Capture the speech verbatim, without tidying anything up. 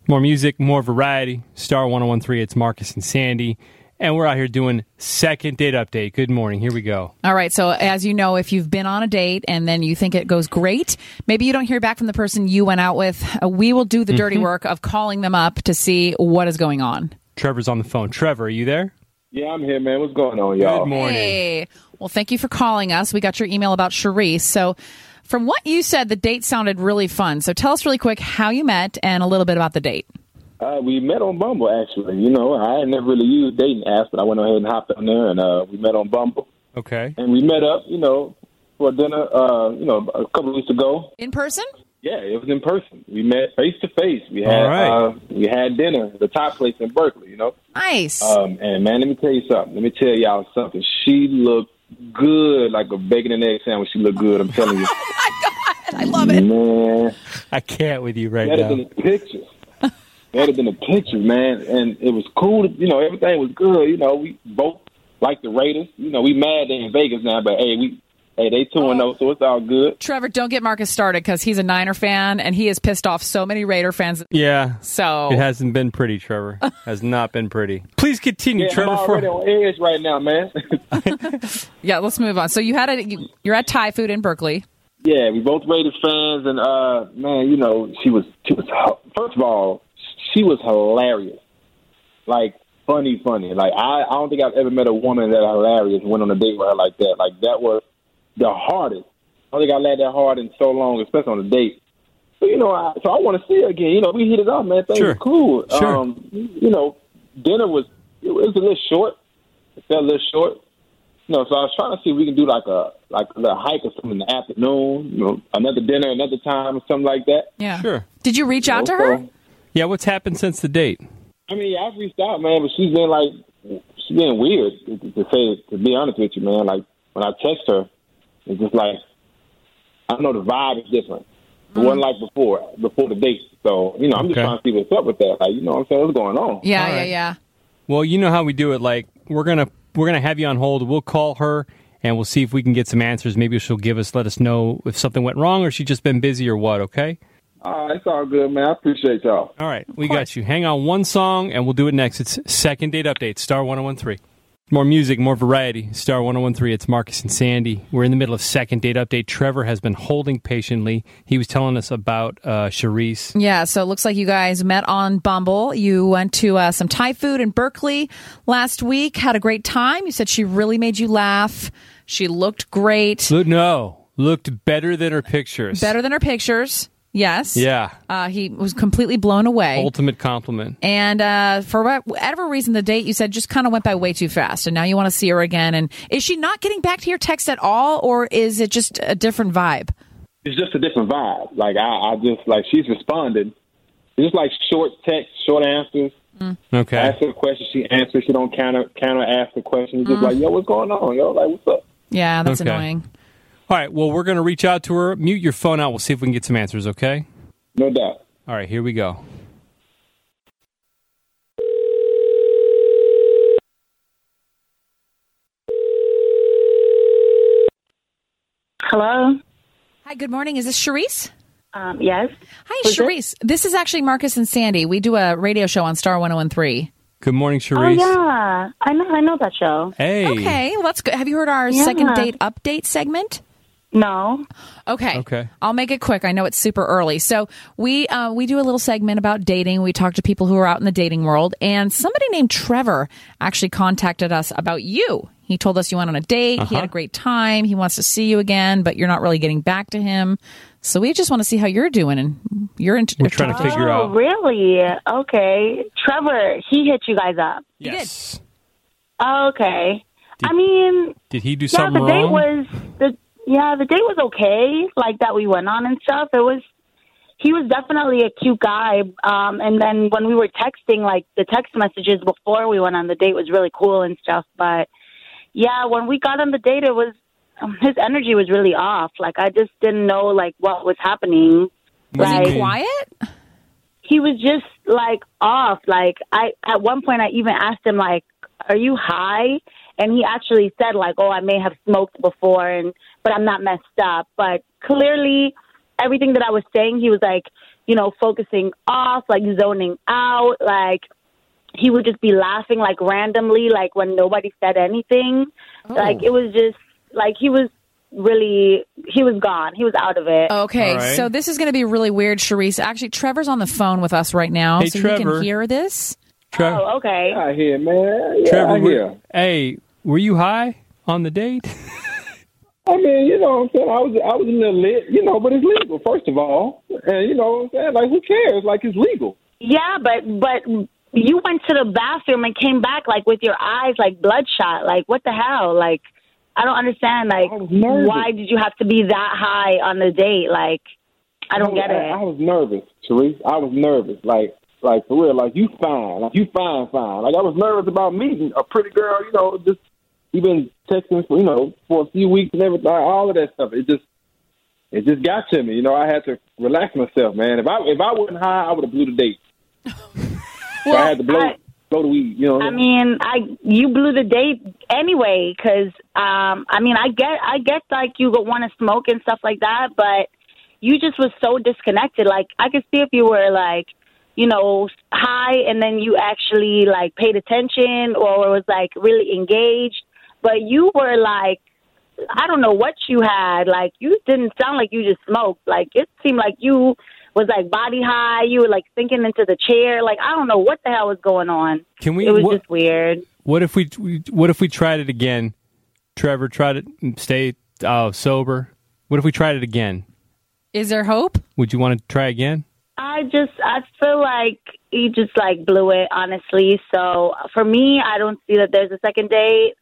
More music, more variety. Star one oh one three, it's Marcus and Sandy. And we're out here doing second date update. Good morning. Here we go. All right. So as you know, if you've been on a date and then you think it goes great, maybe you don't hear back from the person you went out with, uh, we will do the dirty mm-hmm. work of calling them up to see what is going on. Trevor's on the phone. Trevor, are you there? Yeah, I'm here, man. What's going on, y'all? Good morning. Hey. Well, thank you for calling us. We got your email about Charisse. So from what you said, the date sounded really fun. So tell us really quick how you met and a little bit about the date. Uh, we met on Bumble, actually. You know, I had never really used dating apps, but I went ahead and hopped on there, and uh, we met on Bumble. Okay. And we met up, you know, for dinner, uh, you know, a couple of weeks ago. In person? Yeah, it was in person. We met face to face. We had All right. uh, we had dinner at the top place in Berkeley, you know. Nice. Um, and, man, let me tell you something. Let me tell y'all something. She looked good, like a bacon and egg sandwich. She looked good, I'm telling you. Oh, my God. I love it. Man. I can't with you right Better now. than the pictures. Better than the pictures, man. And it was cool. You know, everything was good. You know, we both like the Raiders. You know, we mad they're in Vegas now, but, hey, we hey they two and oh, so it's all good. Trevor, don't get Marcus started because he's a Niner fan, and he has pissed off so many Raider fans. Yeah. So it hasn't been pretty, Trevor. Has not been pretty. Please continue, yeah, Trevor. I'm already for... on edge right now, man. Yeah, let's move on. So you had a you, you're at Thai food in Berkeley. Yeah, we both Raiders fans, and uh, man, you know, she was she was first of all, she was hilarious, like funny, funny. Like I, I don't think I've ever met a woman that hilarious and went on a date with her like that. Like that was the hardest. I don't think I laughed that hard in so long, especially on a date. So you know, I, so I want to see her again. You know, we hit it off, man. Things Sure. were cool. Sure. Um, you know, dinner was it was a little short. It felt a little short. You know, so I was trying to see if we can do like a like a little hike or something in the afternoon. You know, another dinner, another time, or something like that. Yeah. Sure. Did you reach out to So, her? Yeah, what's happened since the date? I mean, I've reached out, man, but she's been like, she's been weird to, to say, to be honest with you, man. Like when I text her, it's just like, I don't know, the vibe is different. It wasn't like before, before the date. So, you know, I'm Okay. just trying to see what's up with that. Like, you know what I'm saying? What's going on? Yeah, All yeah, right. yeah. Well, you know how we do it. Like we're gonna we're gonna have you on hold. We'll call her and we'll see if we can get some answers. Maybe she'll give us, let us know if something went wrong or she's just been busy or what. Okay. All right, it's all good, man. I appreciate y'all. All right, we got you. Hang on one song, and we'll do it next. It's Second Date Update, Star one oh one three. More music, more variety. Star one oh one three, it's Marcus and Sandy. We're in the middle of Second Date Update. Trevor has been holding patiently. He was telling us about uh, Charisse. Yeah, so it looks like you guys met on Bumble. You went to uh, some Thai food in Berkeley last week, had a great time. You said she really made you laugh. She looked great. Look, no, looked better than her pictures. Better than her pictures. Yes. Yeah. Uh, he was completely blown away. Ultimate compliment. And uh, for whatever reason, the date, you said, just kind of went by way too fast. And now you want to see her again. And is she not getting back to your text at all, or is it just a different vibe? It's just a different vibe. Like, I, I just, like, she's responded. It's just like short text, short answers. Mm. Okay. Ask her a question, she answers. She don't counter, counter ask the question. It's just Mm. like, yo, what's going on? Yo, like, what's up? Yeah, that's Okay. annoying. All right, well, we're going to reach out to her. Mute your phone out. We'll see if we can get some answers, okay? No doubt. All right, here we go. Hello? Hi, good morning. Is this Charisse? Um, yes. Hi, Who's Charisse. This is actually Marcus and Sandy. We do a radio show on Star one oh one three. Good morning, Oh, Charisse. yeah. I know I know that show. Hey. Okay, well, that's good. Have you heard our Yeah. second date update segment? No. Okay. Okay. I'll make it quick. I know it's super early. So we uh, we do a little segment about dating. We talk to people who are out in the dating world. And somebody named Trevor actually contacted us about you. He told us you went on a date. Uh-huh. He had a great time. He wants to see you again, but you're not really getting back to him. So we just want to see how you're doing. And you're into. We're trying to figure Oh, out. really? Okay. Trevor, he hit you guys up. Yes. Okay. Did- I mean, Did he do yeah, something the date wrong? was the yeah, the date was okay. Like that we went on and stuff. It was he was definitely a cute guy. Um, and then when we were texting, like the text messages before we went on the date was really cool and stuff. But yeah, when we got on the date, it was um, his energy was really off. Like I just didn't know like what was happening. Was like, he quiet? He was just like off. Like I, at one point, I even asked him like, "Are you high?" And he actually said like, "Oh, I may have smoked before, and but I'm not messed up." But clearly, everything that I was saying, he was like you know, focusing off, like zoning out, like he would just be laughing like randomly, like when nobody said anything. Oh. Like it was just like he was really, he was gone. He was out of it. Okay, All right. so this is going to be really weird, Sharice. Actually, Trevor's on the phone with us right now, Hey, so Trevor. you can hear this. Tre- Oh, okay. I hear, man. Yeah, Trevor, I were- hear. hey, were you high on the date? I mean, you know what I'm saying? I was I was in the lit, you know, but it's legal, first of all. And you know what I'm saying? Like, who cares? Like, it's legal. Yeah, but but you went to the bathroom and came back like with your eyes like bloodshot. Like, what the hell? Like, I don't understand. Like, I was nervous. why did you have to be that high on the date? Like, I don't get I, it. I was nervous, Sharice. I was nervous. Like, like for real. Like, you fine. Like, you fine, fine. Like, I was nervous about meeting a pretty girl, you know, just, you've been texting for, you know, for a few weeks and everything, all of that stuff. It just, it just got to me. You know, I had to relax myself, man. If I if I wasn't high, I would have blew the date. So I had to blow I- blow the weed. You know. I mean, I you blew the date anyway, because um, I mean, I get, I get like you want to smoke and stuff like that, but you just was so disconnected. Like, I could see if you were like, you know, high and then you actually like paid attention or was like really engaged, but you were like, I don't know what you had. Like, you didn't sound like you just smoked. Like, it seemed like you was like body high. You were like sinking into the chair. Like, I don't know what the hell was going on. Can we? It was what, just weird. what if we? What if we tried it again? Trevor, tried it. Stay uh, sober. What if we tried it again? Is there hope? Would you want to try again? I just, I feel like he just like blew it, honestly. So for me, I don't see that there's a second date.